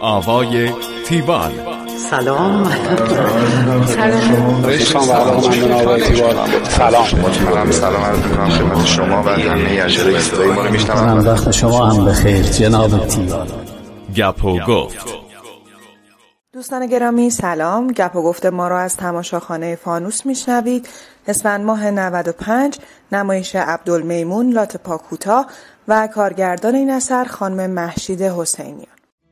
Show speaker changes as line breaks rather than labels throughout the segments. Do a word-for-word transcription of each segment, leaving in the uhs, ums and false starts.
آوای تیوال.
سلام.
سلام. سلام. سلام عرض می‌کنم خدمت شما و همه اجرای صدای ما رو میشنوم.
وقت شما هم بخیر جناب تیوال.
گپ و گفت.
دوستان گرامی سلام. گپ و گفت ما رو از تماشاخانه فانوس میشنوید. اسفند ماه نود و پنج، نمایش عبدالمیمون لات پاکوتا و کارگردان این اثر خانم مهشید حسینیان.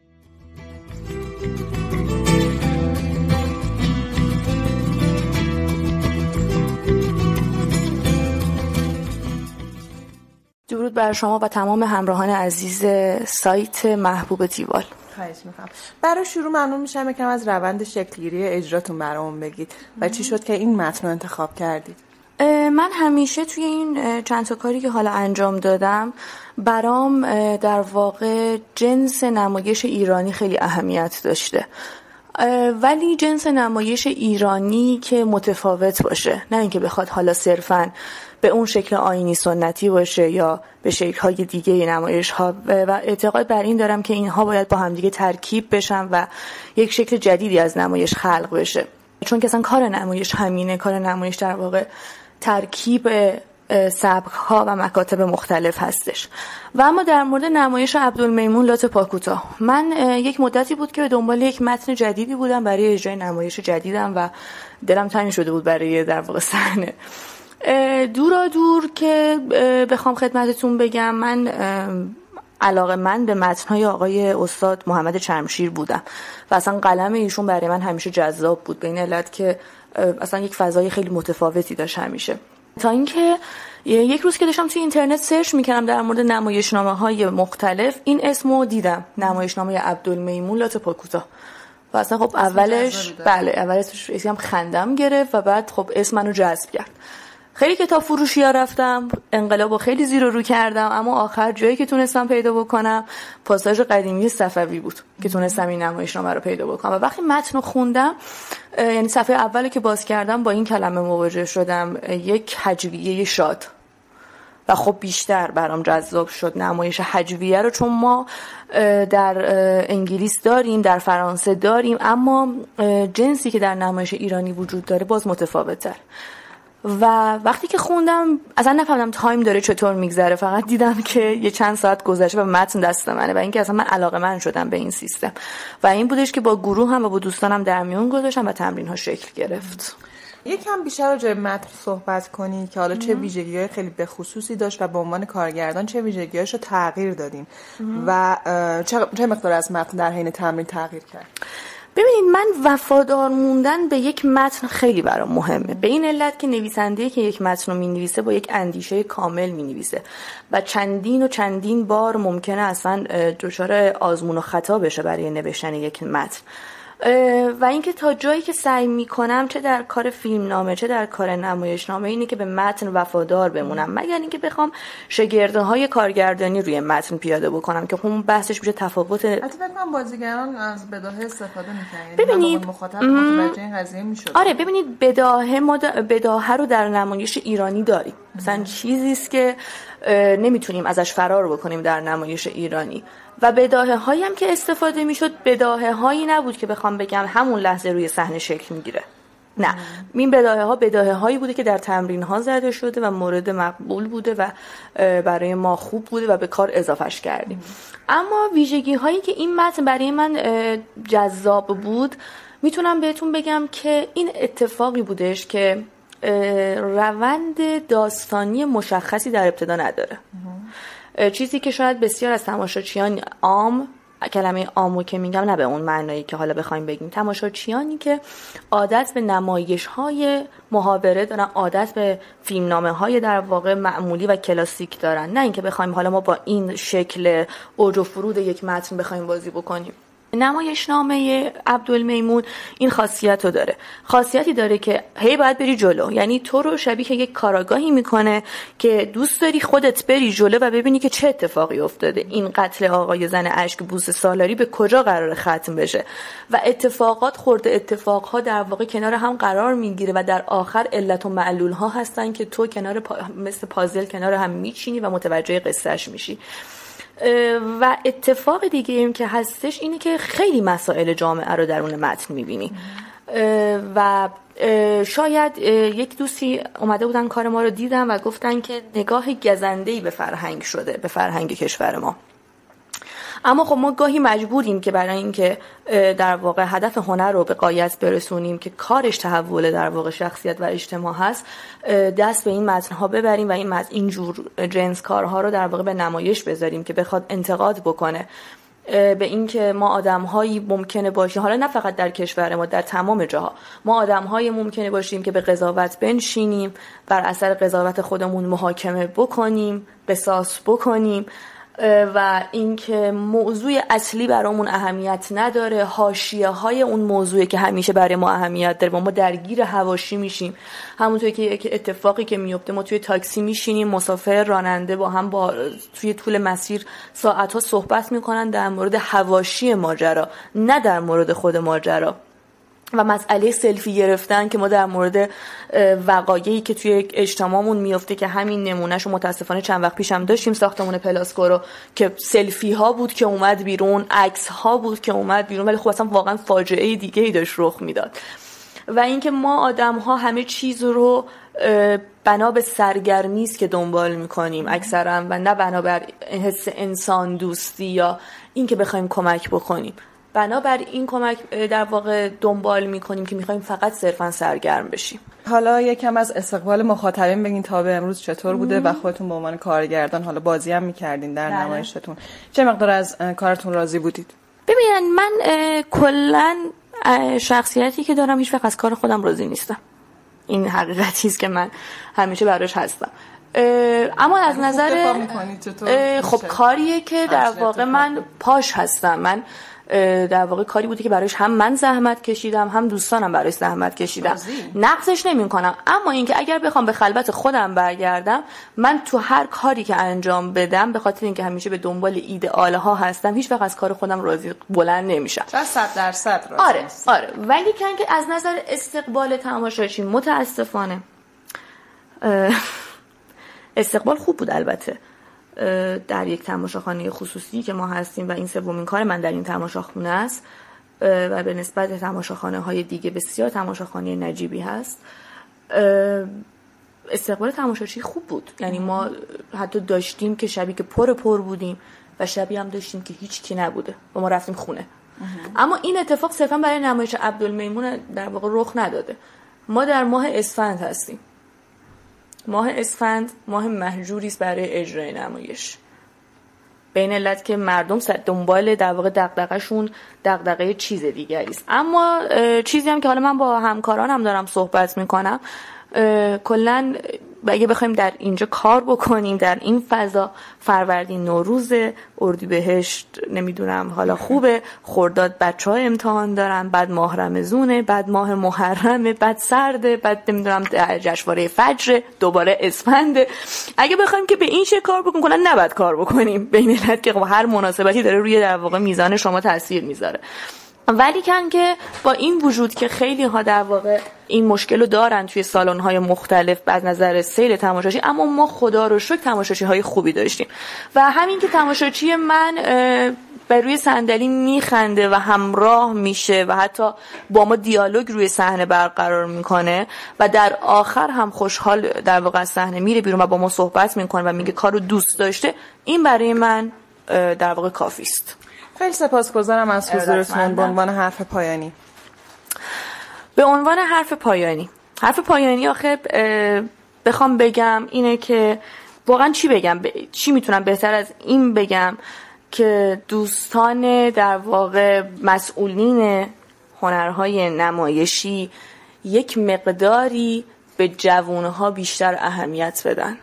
درود بر شما و تمام همراهان عزیز سایت محبوب تیوال.
خواهش می‌کنم. برای شروع ممنون میشم یکم از روند شکلگیری اجراتون برامون بگید و چی شد که این متن رو انتخاب کردید؟
من همیشه توی این چند تا کاری که حالا انجام دادم برام در واقع جنس نمایش ایرانی خیلی اهمیت داشته، ولی جنس نمایش ایرانی که متفاوت باشه، نه اینکه بخواد حالا صرفاً به اون شکل آیینی سنتی باشه یا به شکل‌های دیگه نمایش ها، و اعتقاد بر این دارم که اینها باید با هم دیگه ترکیب بشن و یک شکل جدیدی از نمایش خلق بشه، چون که اصلا کار نمایش همینه. کار نمایش در واقع ترکیب سبک‌ها و مکاتب مختلف هستش. و اما در مورد نمایش عبدالمیمون لات پاکوتا، من یک مدتی بود که به دنبال یک متن جدیدی بودم برای اجرای نمایش جدیدم و دلم تنگ شده بود برای در واقع صحنه. دورا دور که بخوام خدمتتون بگم، من علاقه من به متن‌های آقای استاد محمد چرمشیر بودم و اصلا قلم ایشون برای من همیشه جذاب بود، به این علت که اصلا یک فضای خیلی متفاوتی داشت همیشه. تا اینکه یک روز که داشتم توی اینترنت سرچ میکردم در مورد نمایشنامه‌های مختلف، این اسمو دیدم، نمایشنامه عبدالمیمون لات پاکوتا. و اصلا خب اولش بله اولش اسمم خندم گرفت و بعد خب اسم منو جذب کرد. خیلی کتاب فروشی ها رفتم، انقلابو خیلی زیر و رو کردم، اما آخر جایی که تونستم پیدا بکنم پاساژ قدیمی صفوی بود که تونستم این نمایشنامه رو پیدا بکنم. و وقتی متن رو خوندم، یعنی صفحه اول که باز کردم با این کلمه مواجه شدم، یک هجویه شاد. و خب بیشتر برام جذاب شد نمایش هجویه رو، چون ما در انگلیس داریم، در فرانسه داریم، اما جنسی که در نمایش ایرانی وجود داره باز متفاوته. و وقتی که خوندم اصلا نفهمیدم تایم داره چطور میگذره، فقط دیدم که یه چند ساعت گذشته و متن دست منه و اینکه اصلا من علاقه‌مند شدم به این سیستم و این بودش که با گروه هم و با دوستانم در میون گذاشتم و تمرین ها شکل گرفت.
یکم بیشتر راجع به متن صحبت کنی که حالا چه ویژگی‌های خیلی به خصوصی داشت و به عنوان کارگردان چه ویژگی‌هاشو تغییر دادین و چه چه مقدار از متن در حین تمرین تغییر کرد؟
ببینید، من وفادار موندن به یک متن خیلی برام مهمه، به این علت که نویسنده که یک متن رو می‌نویسه با یک اندیشه کامل می‌نویسه و چندین و چندین بار ممکنه اصلا دچار آزمون و خطا بشه برای نوشتن یک متن. و اینکه تا جایی که سعی میکنم چه در کار فیلمنامه چه در کار نمایشنامه اینه که به متن وفادار بمونم، مگر اینکه بخوام شگردهای کارگردانی روی متن پیاده بکنم که اون بحثش میشه تفاوت.
البته فکر کنم بازیگران از بداهه استفاده میکنن،
ببینید
مخاطب متوجه این قضیه میشد.
آره ببینید، بداهه ما بداهه رو در نمایش ایرانی داریم، مثلا چیزی است که نمیتونیم ازش فرار بکنیم در نمایش ایرانی. و بداهه هایی هم که استفاده میشد بداهه هایی نبود که بخوام بگم همون لحظه روی صحنه شکل میگیره، نه، این بداهه ها بداهه هایی بوده که در تمرین ها زده شده و مورد مقبول بوده و برای ما خوب بوده و به کار اضافهش کردیم. اما ویژگی هایی که این متن برای من جذاب بود، میتونم بهتون بگم که این اتفاقی بودش که روند داستانی مشخصی در ابتدا نداره. چیزی که شاید بسیار از تماشاچیان عام، کلمه عامو که میگم نه به اون معنایی که حالا بخوایم بگیم، تماشاچیانی که عادت به نمایش‌های محاوره دارن، عادت به فیلمنامه‌های در واقع معمولی و کلاسیک دارن، نه اینکه بخوایم حالا ما با این شکل اوج و فرود یک متن بخوایم بازی بکنیم. نمایشنامه عبدالمیمون این خاصیت رو داره، خاصیتی داره که هی باید بری جلو، یعنی تو رو شبیه یک کاراگاهی میکنه که دوست داری خودت بری جلو و ببینی که چه اتفاقی افتاده، این قتل آقای زن اشک بوس سالاری به کجا قرار ختم بشه و اتفاقات خورده اتفاقها در واقع کنار هم قرار میگیره و در آخر علت و معلول ها هستن که تو کنار پا... مثل پازل کنار هم میچینی و متوجه قصهش میشی. و اتفاق دیگه این که هستش اینه که خیلی مسائل جامعه رو درون متن میبینی و شاید یک دوستی اومده بودن کار ما رو دیدن و گفتن که نگاه گزنده‌ای به فرهنگ شده، به فرهنگ کشور ما. اما خب ما گاهی مجبوریم که برای اینکه در واقع هدف هنر رو به غایت برسونیم که کارش تحول در واقع شخصیت و اجتماع هست، دست به این متن‌ها ببریم و این متن اینجور جنس کارها رو در واقع به نمایش بذاریم که بخواد انتقاد بکنه به این که ما آدم‌هایی ممکنه باشیم، حالا نه فقط در کشور ما، در تمام جاها ما آدم‌هایی ممکنه باشیم که به قضاوت بنشینیم، بر اثر قضاوت خودمون محاکمه بکنیم، قصاص بکنیم و اینکه موضوع اصلی برامون اهمیت نداره، حاشیه‌های اون موضوعی که همیشه برای ما اهمیت داره و ما درگیر حواشی میشیم. همونطوری که یک اتفاقی که میفته ما توی تاکسی میشینیم، مسافر راننده با هم با توی طول مسیر ساعت‌ها صحبت میکنن در مورد حواشی ماجرا، نه در مورد خود ماجرا. و مسئله سلفی گرفتن که ما در مورد وقایعی که توی اجتماعمون میفته که همین نمونهشو متاسفانه چند وقت پیش هم داشتیم، ساختمون پلاسکو رو که سلفی ها بود که اومد بیرون، عکس ها بود که اومد بیرون، ولی خب اصلا واقعا فاجعه دیگه ای داشت رخ میداد. و اینکه ما آدم ها همه چیز رو بنا به سرگرمی است که دنبال میکنیم اکثرا و نه بنا بر حس انسان دوستی یا اینکه بخوایم کمک بکنیم. بنابر این کمک در واقع دنبال میکنیم که میخوایم فقط صرفا سرگرم بشیم.
حالا یکم از استقبال مخاطبین بگین تا به امروز چطور بوده و خودتون به عنوان کارگردان حالا بازی هم میکردین در بله. نمایشتون چه مقدار از کارتون راضی بودید؟
ببینن من کلا شخصیتی که دارم هیچ وقت از کار خودم راضی نیستم. این حقیقتی است که من همیشه براش هستم. اما از نظر خب کاریه که در واقع من پاش هستم. من در واقع کاری بوده که برایش هم من زحمت کشیدم هم دوستانم برایش زحمت کشیدم، نقصش نمی کنم. اما اینکه اگر بخوام به خلوت خودم برگردم، من تو هر کاری که انجام بدم به خاطر اینکه همیشه به دنبال ایدئال ها هستم هیچ وقت از کار خودم راضی بلند نمیشم.
صد درصد راضی.
آره آره ولی که از نظر استقبال تماشاچی متاسفانه استقبال خوب بود. البته در یک تماشاخانه خصوصی که ما هستیم و این سومین کار من در این تماشاخانه است و به نسبت تماشاخانه های دیگه بسیار تماشاخانه نجیبی هست، استقبال تماشاچی خوب بود. یعنی ما حتی داشتیم که شبی که پر پر بودیم و شبی هم داشتیم که هیچ کی نبوده و ما رفتیم خونه. اما این اتفاق صرفا برای نمایش عبدالمیمون در واقع رخ نداده. ما در ماه اسفند هستیم. ماه اسفند ماه محجوری است برای اجرای نمایش. به این علت که مردم دنبال در واقع دغدغه‌شون دغدغه چیز دیگری است. اما چیزی هم که حالا من با همکارانم دارم صحبت میکنم، کلا اگه بخوایم در اینجا کار بکنیم در این فضا، فروردین نوروز، اردیبهشت نمیدونم حالا خوبه، خرداد بچه‌ها امتحان دارن، بعد ماه رمضونه، بعد ماه محرمه، بعد سرده، بعد نمیدونم جشنواره فجر، دوباره اسفند. اگه بخوایم که به این شکل کار بکنیم کلا نباید کار بکنیم، به این علت که هر مناسبتی داره روی در واقع میزان شما تاثیر میذاره. ولی کن که با این وجود که خیلی ها در واقع این مشکل رو دارن توی سالن های مختلف از نظر سیل تماشاچی، اما ما خدا رو شکر تماشاچی های خوبی داشتیم و همین که تماشاچی من به روی صندلی میخنده و همراه میشه و حتی با ما دیالوگ روی صحنه برقرار میکنه و در آخر هم خوشحال در واقع از صحنه میره بیرون و با ما صحبت میکنه و میگه کارو دوست داشته، این برای من در واقع کافی است.
خیلی سپاسگزارم از حضورتون. به عنوان حرف پایانی
به عنوان حرف پایانی حرف پایانی آخه بخوام بگم اینه که واقعا چی بگم ب... چی میتونم بهتر از این بگم که دوستان در واقع مسئولین هنرهای نمایشی یک مقداری به جوانها بیشتر اهمیت بدن.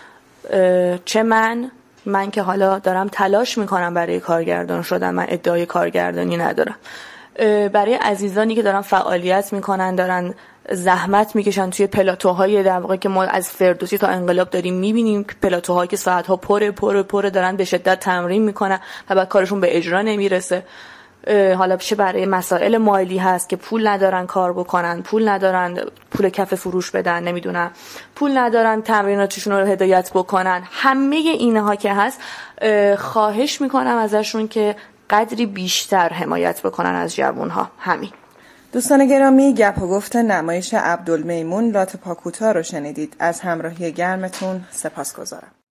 چه من من که حالا دارم تلاش میکنم برای کارگردان شدن، من ادعای کارگردانی ندارم، برای عزیزانی که دارن فعالیت میکنن، دارن زحمت میکشن توی پلاتوهای در واقع که ما از فردوسی تا انقلاب داریم میبینیم که پلاتوهایی که ساعتها پره پره پره دارن به شدت تمرین میکنن و بعد کارشون به اجرا نمیرسه. حالا چه برای مسائل مالی هست که پول ندارن کار بکنن، پول ندارن پول کف فروش بدن، نمیدونم پول ندارن تمریناتشون رو هدایت بکنن، همه اینها که هست خواهش میکنم ازشون که قدری بیشتر حمایت بکنن از جوانها. همین.
دوستان گرامی، گپ و گفت نمایش عبدالمیمون لاتپاکوتا رو شنیدید. از همراهی گرمتون سپاسگزارم.